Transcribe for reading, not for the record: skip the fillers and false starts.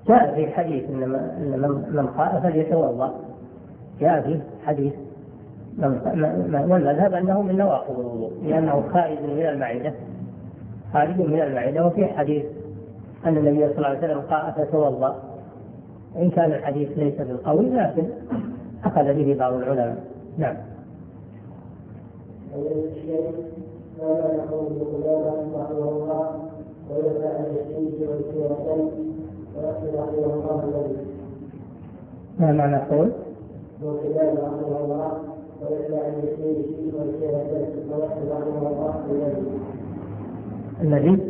جاء في حديث إن من قال فليتوضأ، جاء في حديث والمذهب أنه من نواقض الوضوء لأنه خارج من المعدة، خارج من المعدة. وفي حديث أن النبي صلى الله عليه وسلم قال فتوضأ، إن كان الحديث ليس بالقوي لكن أخذ به بعض العلماء. نعم. ما معنى قول؟ الذي